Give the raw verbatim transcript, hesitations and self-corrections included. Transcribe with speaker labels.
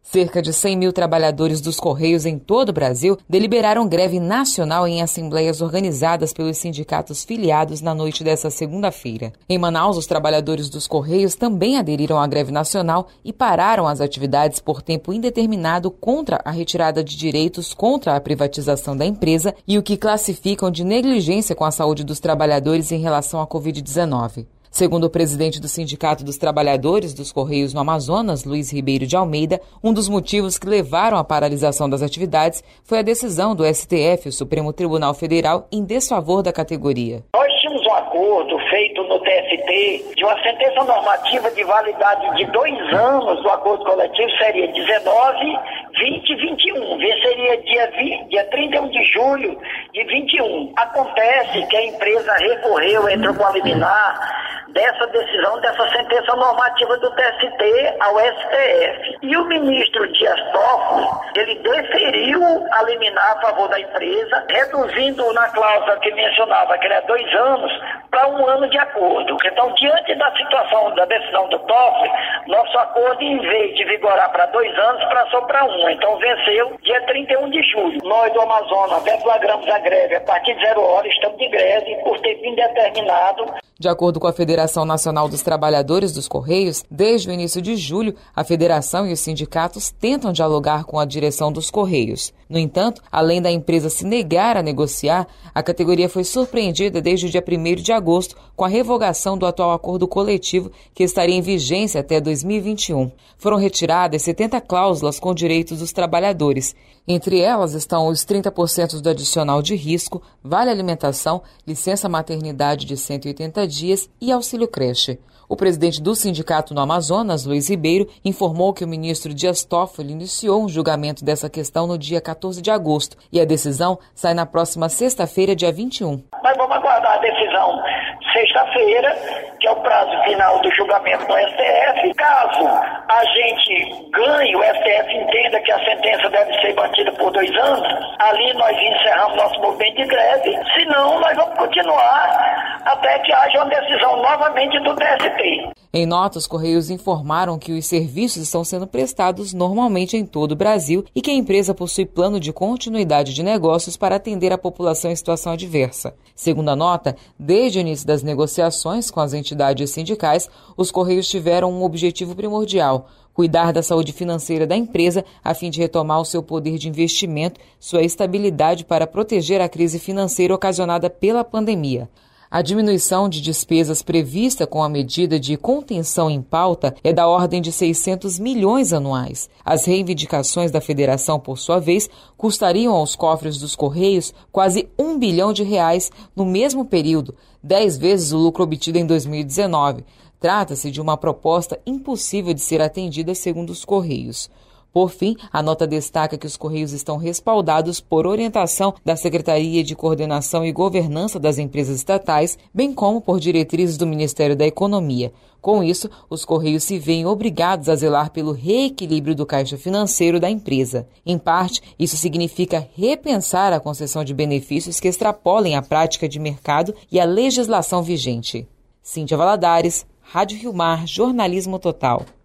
Speaker 1: Cerca de cem mil trabalhadores dos Correios em todo o Brasil deliberaram greve nacional em assembleias organizadas pelos sindicatos filiados na noite desta segunda-feira. Em Manaus, os trabalhadores dos Correios também aderiram à greve nacional e pararam as atividades por tempo indeterminado contra a retirada de direitos, contra a privatização da empresa e o que classificam de negligência com a saúde dos trabalhadores em relação à covid dezenove. Segundo o presidente do Sindicato dos Trabalhadores dos Correios no Amazonas, Luiz Ribeiro de Almeida, um dos motivos que levaram à paralisação das atividades foi a decisão do S T F, o Supremo Tribunal Federal, em desfavor da categoria.
Speaker 2: Nós tínhamos um acordo feito no T S T de uma sentença normativa de validade de dois anos do acordo coletivo, seria dezenove, vinte e vinte e um. Venceria dia, vinte, dia trinta e um de julho de vinte e um. Acontece que a empresa recorreu, entrou com a liminar dessa decisão, dessa sentença normativa do T S T ao S T F. E o ministro Dias Toffoli, ele deferiu a liminar a favor da empresa, reduzindo na cláusula que mencionava que era dois anos para um ano de acordo. Então, diante da situação da decisão do Toffoli, nosso acordo, em vez de vigorar para dois anos, passou para um. Então, venceu dia trinta e um de julho. Nós do Amazonas deflagramos a greve a partir de zero hora, estamos de greve por tempo indeterminado.
Speaker 1: De acordo com a Federação Nacional dos Trabalhadores dos Correios, desde o início de julho, a federação e os sindicatos tentam dialogar com a direção dos Correios. No entanto, além da empresa se negar a negociar, a categoria foi surpreendida desde o dia primeiro de agosto com a revogação do atual acordo coletivo que estaria em vigência até dois mil e vinte e um. Foram retiradas setenta cláusulas com direitos dos trabalhadores. Entre elas estão os trinta por cento do adicional de risco, vale alimentação, licença maternidade de cento e oitenta dias e auxílio creche. O presidente do sindicato no Amazonas, Luiz Ribeiro, informou que o ministro Dias Toffoli iniciou um julgamento dessa questão no dia quatorze de agosto e a decisão sai na próxima sexta-feira, dia vinte e um.
Speaker 2: Nós vamos aguardar a decisão sexta-feira, que é o prazo final do julgamento no S T F. Caso a gente ganhe, o S T F entenda que a sentença deve ser mantida por dois anos, ali nós encerramos nosso movimento de greve. Se não, nós vamos continuar até que haja uma decisão novamente do T S T.
Speaker 1: Em nota, os Correios informaram que os serviços estão sendo prestados normalmente em todo o Brasil e que a empresa possui plano de continuidade de negócios para atender a população em situação adversa. Segundo a nota, desde o início das negociações com as entidades sindicais, os Correios tiveram um objetivo primordial: cuidar da saúde financeira da empresa a fim de retomar o seu poder de investimento, sua estabilidade para proteger a crise financeira ocasionada pela pandemia. A diminuição de despesas prevista com a medida de contenção em pauta é da ordem de seiscentos milhões anuais. As reivindicações da federação, por sua vez, custariam aos cofres dos Correios quase um bilhão de reais no mesmo período, dez vezes o lucro obtido em dois mil e dezenove. Trata-se de uma proposta impossível de ser atendida, segundo os Correios. Por fim, a nota destaca que os Correios estão respaldados por orientação da Secretaria de Coordenação e Governança das Empresas Estatais, bem como por diretrizes do Ministério da Economia. Com isso, os Correios se veem obrigados a zelar pelo reequilíbrio do caixa financeiro da empresa. Em parte, isso significa repensar a concessão de benefícios que extrapolem a prática de mercado e a legislação vigente. Cíntia Valadares, Rádio Rio Mar, Jornalismo Total.